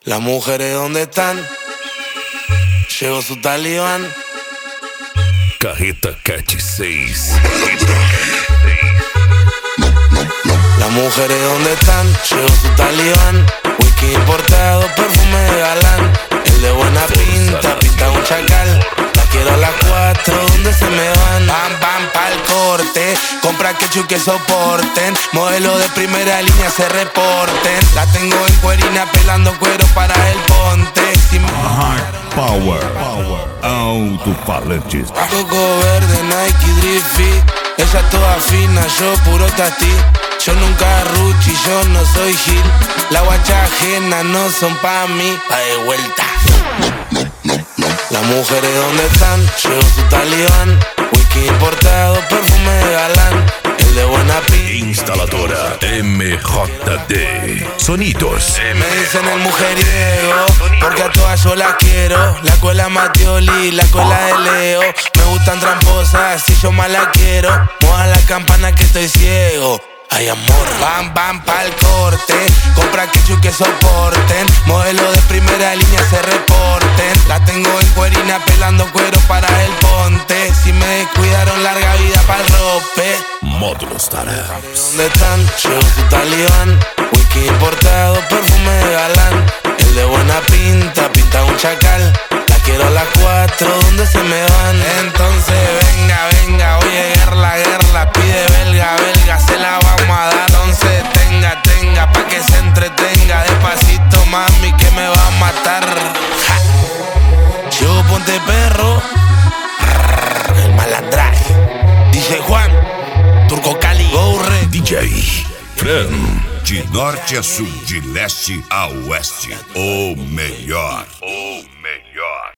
Las mujeres, ¿dónde están? Llegó su talibán. Carreta Cat 6. Las mujeres, ¿dónde están? Llegó su talibán. Whisky importado, perfume de galán. El de buena pinta, pinta un chacal. La quiero a las 4, ¿dónde se me van? Pam, pam, pa'l corte. Compra ketchup que soporten. Modelo de primera línea se reporten. La tengo en cuerina pelando cuero para el ponte. Si me Power. Alto-falantes. Coco verde, Nike, Drift Fit. Ella toda fina, yo puro tati. Yo nunca ruchi, yo no soy Gil. La guacha ajena no son pa' mí. Va de vuelta. Las mujeres, ¿dónde están? Llegó su talibán. Whisky importado, perfume de galán. El de buena pinta. Instaladora MJD. Sonidos. Me dicen el mujeriego, porque a todas yo las quiero. La escuela Matioli, la escuela de Leo. Me gustan tramposas, si yo más la quiero. Muevan la campana que estoy ciego. Ay, amor, bam, bam, pa'l corte. Compra ketchup que soporten. Modelo de primera línea se reporten. La tengo en cuerina pelando cuero para el ponte. Si me descuidaron, larga vida pa'l rope. Módulos Tarabs. ¿Dónde están? Llegó su talibán. Whisky importado, perfume de galán. El de buena pinta, pinta un chacal. La quiero a las 4, ¿dónde se me van? Entonces venga, venga, oye, guerra, pide belga, se la vamos a dar. Entonces tenga, pa' que se entretenga. Despacito, mami, que me va a matar. Ja. Yo ponte perro, el malandraje. DJ Juan, Turco Cali, Gourre. DJ Fran. De norte a sul, de leste a oeste, o melhor.